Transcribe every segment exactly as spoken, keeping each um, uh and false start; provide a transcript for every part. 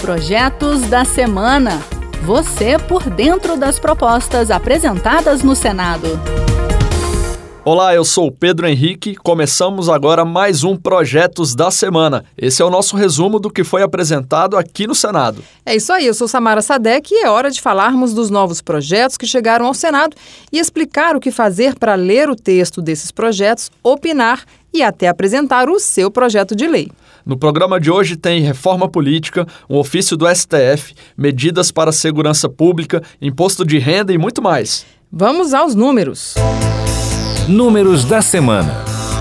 Projetos da Semana. Você por dentro das propostas apresentadas no Senado. Olá, eu sou o Pedro Henrique. Começamos agora mais um Projetos da Semana. Esse é o nosso resumo do que foi apresentado aqui no Senado. É isso aí, eu sou Samara Sadek e é hora de falarmos dos novos projetos que chegaram ao Senado e explicar o que fazer para ler o texto desses projetos, opinar e até apresentar o seu projeto de lei. No programa de hoje tem reforma política, um ofício do S T F, medidas para a segurança pública, imposto de renda e muito mais. Vamos aos números. Números da semana.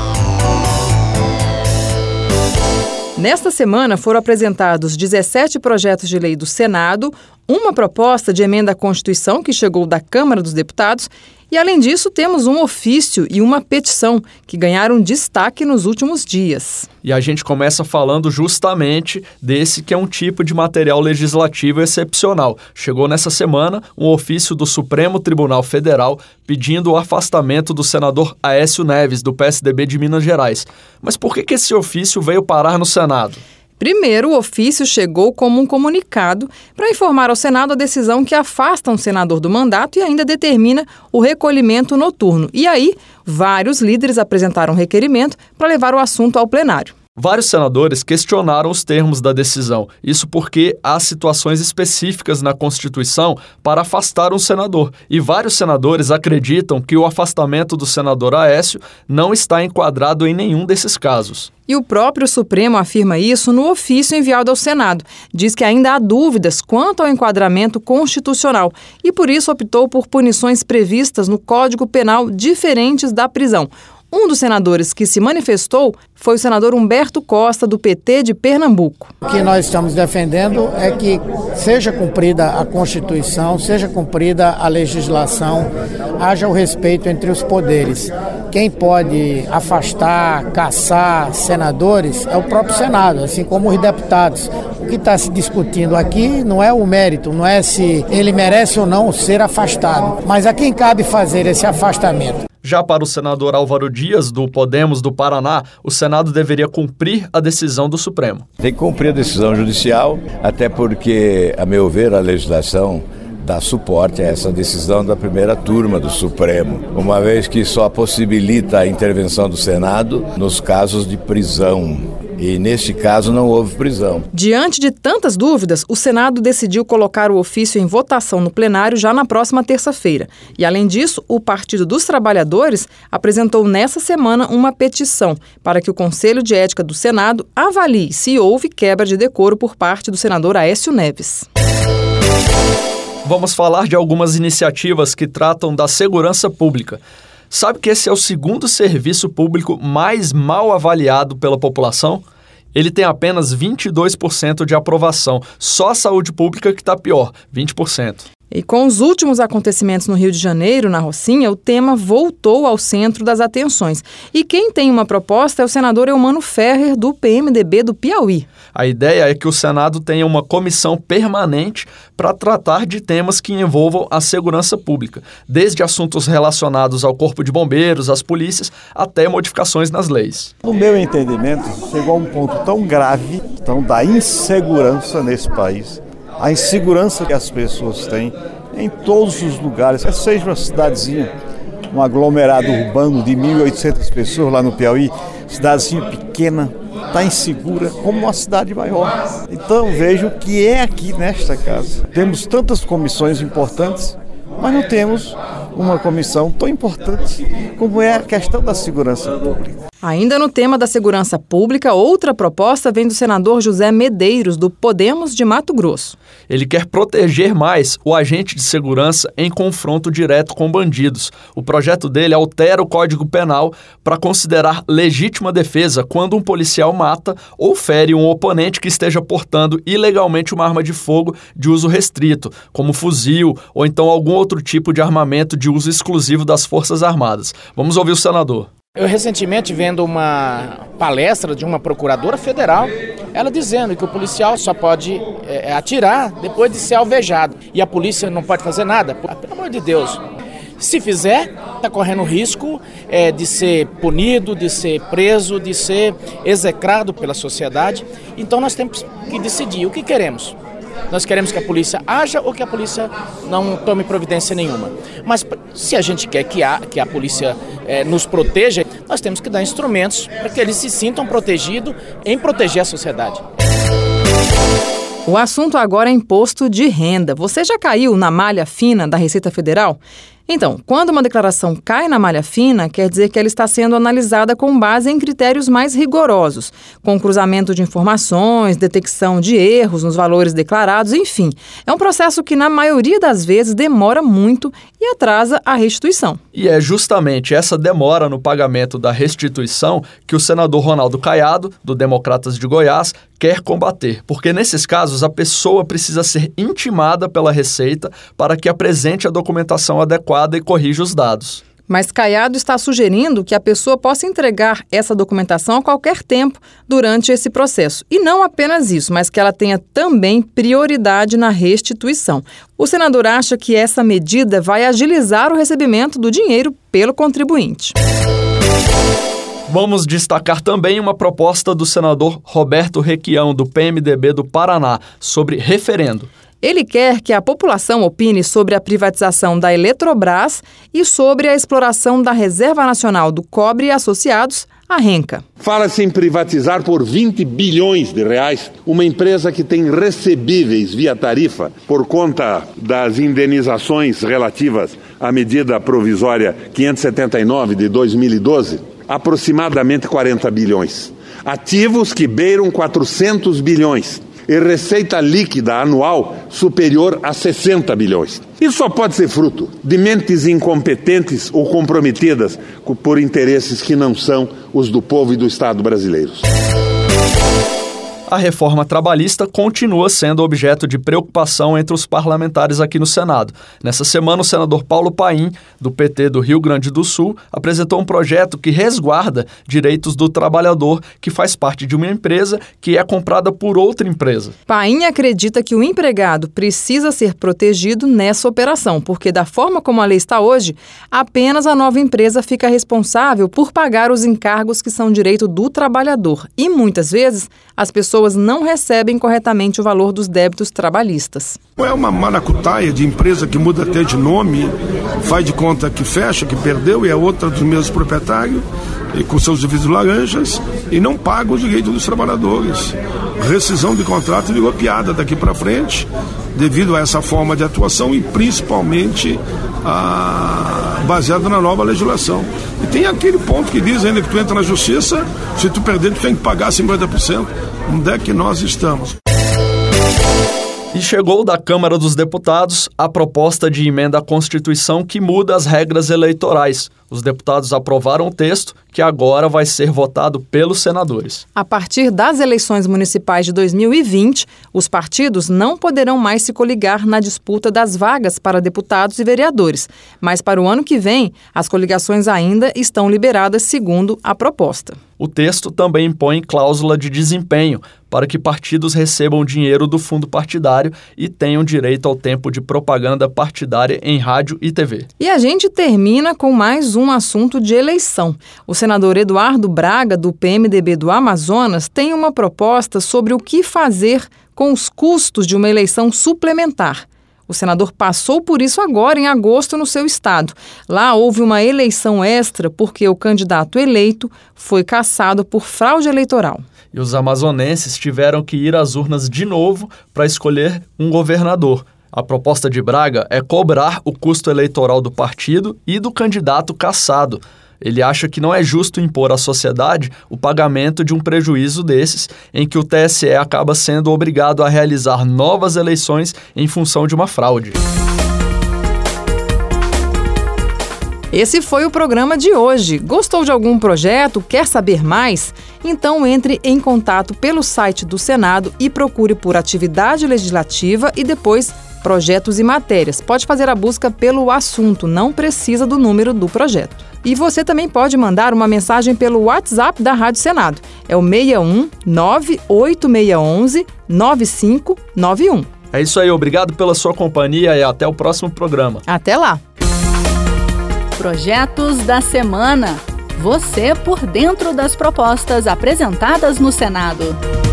Nesta semana foram apresentados dezessete projetos de lei do Senado, uma proposta de emenda à Constituição que chegou da Câmara dos Deputados e, além disso, temos um ofício e uma petição que ganharam destaque nos últimos dias. E a gente começa falando justamente desse que é um tipo de material legislativo excepcional. Chegou nessa semana um ofício do Supremo Tribunal Federal pedindo o afastamento do senador Aécio Neves, do P S D B de Minas Gerais. Mas por que que esse ofício veio parar no Senado? Primeiro, o ofício chegou como um comunicado para informar ao Senado a decisão que afasta um senador do mandato e ainda determina o recolhimento noturno. E aí, vários líderes apresentaram requerimento para levar o assunto ao plenário. Vários senadores questionaram os termos da decisão, isso porque há situações específicas na Constituição para afastar um senador, e vários senadores acreditam que o afastamento do senador Aécio não está enquadrado em nenhum desses casos. E o próprio Supremo afirma isso no ofício enviado ao Senado. Diz que ainda há dúvidas quanto ao enquadramento constitucional e por isso optou por punições previstas no Código Penal diferentes da prisão. Um dos senadores que se manifestou foi o senador Humberto Costa, do P T de Pernambuco. O que nós estamos defendendo é que seja cumprida a Constituição, seja cumprida a legislação, haja o respeito entre os poderes. Quem pode afastar, caçar senadores é o próprio Senado, assim como os deputados. O que está se discutindo aqui não é o mérito, não é se ele merece ou não ser afastado, mas a quem cabe fazer esse afastamento. Já para o senador Álvaro Dias, do Podemos do Paraná, o Senado deveria cumprir a decisão do Supremo. Tem que cumprir a decisão judicial, até porque, a meu ver, a legislação dá suporte a essa decisão da primeira turma do Supremo, uma vez que só possibilita a intervenção do Senado nos casos de prisão. E, neste caso, não houve prisão. Diante de tantas dúvidas, o Senado decidiu colocar o ofício em votação no plenário já na próxima terça-feira. E, além disso, o Partido dos Trabalhadores apresentou nessa semana uma petição para que o Conselho de Ética do Senado avalie se houve quebra de decoro por parte do senador Aécio Neves. Vamos falar de algumas iniciativas que tratam da segurança pública. Sabe que esse é o segundo serviço público mais mal avaliado pela população? Ele tem apenas vinte e dois por cento de aprovação. Só a saúde pública que está pior, vinte por cento. E com os últimos acontecimentos no Rio de Janeiro, na Rocinha, o tema voltou ao centro das atenções. E quem tem uma proposta é o senador Eumano Ferrer, do P M D B do Piauí. A ideia é que o Senado tenha uma comissão permanente para tratar de temas que envolvam a segurança pública, desde assuntos relacionados ao Corpo de Bombeiros, às polícias, até modificações nas leis. No meu entendimento, chegou a um ponto tão grave, tão da insegurança nesse país, a insegurança que as pessoas têm em todos os lugares, seja uma cidadezinha, um aglomerado urbano de mil e oitocentas pessoas lá no Piauí, cidadezinha pequena, está insegura como uma cidade maior. Então vejo que é aqui nesta casa. Temos tantas comissões importantes, mas não temos uma comissão tão importante como é a questão da segurança pública. Ainda no tema da segurança pública, outra proposta vem do senador José Medeiros, do Podemos de Mato Grosso. Ele quer proteger mais o agente de segurança em confronto direto com bandidos. O projeto dele altera o Código Penal para considerar legítima defesa quando um policial mata ou fere um oponente que esteja portando ilegalmente uma arma de fogo de uso restrito, como fuzil ou então algum outro tipo de armamento de uso exclusivo das Forças Armadas. Vamos ouvir o senador. Eu recentemente vendo uma palestra de uma procuradora federal, ela dizendo que o policial só pode é, atirar depois de ser alvejado e a polícia não pode fazer nada. Pelo amor de Deus, se fizer, está correndo risco é, de ser punido, de ser preso, de ser execrado pela sociedade. Então nós temos que decidir o que queremos. Nós queremos que a polícia haja ou que a polícia não tome providência nenhuma. Mas se a gente quer que a, que a polícia é, nos proteja, nós temos que dar instrumentos para que eles se sintam protegidos em proteger a sociedade. O assunto agora é imposto de renda. Você já caiu na malha fina da Receita Federal? Então, quando uma declaração cai na malha fina, quer dizer que ela está sendo analisada com base em critérios mais rigorosos, com cruzamento de informações, detecção de erros nos valores declarados, enfim. É um processo que, na maioria das vezes, demora muito e atrasa a restituição. E é justamente essa demora no pagamento da restituição que o senador Ronaldo Caiado, do Democratas de Goiás, quer combater, porque nesses casos a pessoa precisa ser intimada pela Receita para que apresente a documentação adequada e corrija os dados. Mas Caiado está sugerindo que a pessoa possa entregar essa documentação a qualquer tempo durante esse processo. E não apenas isso, mas que ela tenha também prioridade na restituição. O senador acha que essa medida vai agilizar o recebimento do dinheiro pelo contribuinte. Vamos destacar também uma proposta do senador Roberto Requião, do P M D B do Paraná, sobre referendo. Ele quer que a população opine sobre a privatização da Eletrobras e sobre a exploração da Reserva Nacional do Cobre e Associados, a Renca. Fala-se em privatizar por vinte bilhões de reais uma empresa que tem recebíveis via tarifa por conta das indenizações relativas à medida provisória quinhentos e setenta e nove de dois mil e doze, aproximadamente quarenta bilhões. Ativos que beiram quatrocentos bilhões. E receita líquida anual superior a sessenta bilhões. Isso só pode ser fruto de mentes incompetentes ou comprometidas por interesses que não são os do povo e do Estado brasileiros. A reforma trabalhista continua sendo objeto de preocupação entre os parlamentares aqui no Senado. Nessa semana, o senador Paulo Paim, do P T do Rio Grande do Sul, apresentou um projeto que resguarda direitos do trabalhador que faz parte de uma empresa que é comprada por outra empresa. Paim acredita que o empregado precisa ser protegido nessa operação, porque da forma como a lei está hoje, apenas a nova empresa fica responsável por pagar os encargos que são direito do trabalhador. E muitas vezes, as pessoas não recebem corretamente o valor dos débitos trabalhistas. É uma maracutaia de empresa que muda até de nome, faz de conta que fecha, que perdeu, e é outra dos mesmos proprietários, e com seus divisos laranjas, e não paga o direito dos trabalhadores. Rescisão de contrato virou piada daqui para frente, devido a essa forma de atuação e principalmente a... baseada na nova legislação. E tem aquele ponto que diz ainda que tu entra na justiça, se tu perder tu tem que pagar cinquenta por cento. Onde é que nós estamos? E chegou da Câmara dos Deputados a proposta de emenda à Constituição que muda as regras eleitorais. Os deputados aprovaram o texto, que agora vai ser votado pelos senadores. A partir das eleições municipais de dois mil e vinte, os partidos não poderão mais se coligar na disputa das vagas para deputados e vereadores. Mas para o ano que vem, as coligações ainda estão liberadas segundo a proposta. O texto também impõe cláusula de desempenho para que partidos recebam dinheiro do fundo partidário e tenham direito ao tempo de propaganda partidária em rádio e T V. E a gente termina com mais um assunto de eleição. O senador Eduardo Braga, do P M D B do Amazonas, tem uma proposta sobre o que fazer com os custos de uma eleição suplementar. O senador passou por isso agora, em agosto, no seu estado. Lá houve uma eleição extra porque o candidato eleito foi cassado por fraude eleitoral. E os amazonenses tiveram que ir às urnas de novo para escolher um governador. A proposta de Braga é cobrar o custo eleitoral do partido e do candidato cassado. Ele acha que não é justo impor à sociedade o pagamento de um prejuízo desses, em que o T S E acaba sendo obrigado a realizar novas eleições em função de uma fraude. Esse foi o programa de hoje. Gostou de algum projeto? Quer saber mais? Então entre em contato pelo site do Senado e procure por atividade legislativa e depois projetos e matérias. Pode fazer a busca pelo assunto, não precisa do número do projeto. E você também pode mandar uma mensagem pelo WhatsApp da Rádio Senado. É o seis um nove oito seis um nove cinco nove um. É isso aí, obrigado pela sua companhia e até o próximo programa. Até lá! Projetos da Semana. Você por dentro das propostas apresentadas no Senado.